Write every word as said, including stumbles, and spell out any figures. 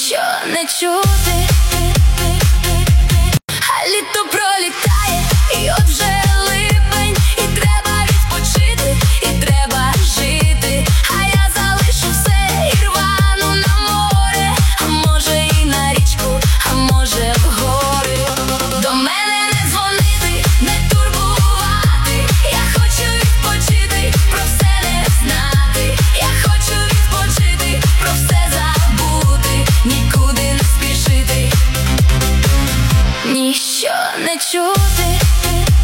ніщо не чути, а літо пролітає, і от вже липень, і треба відпочити, і треба жити. А я залишу все і рвану на море, а може і на річку, а може в гори. До мене не дзвонити, не турбувати, я хочу відпочити, про все не знати. Я хочу відпочити, про все забути, нікуди не спішити, ніщо не чути.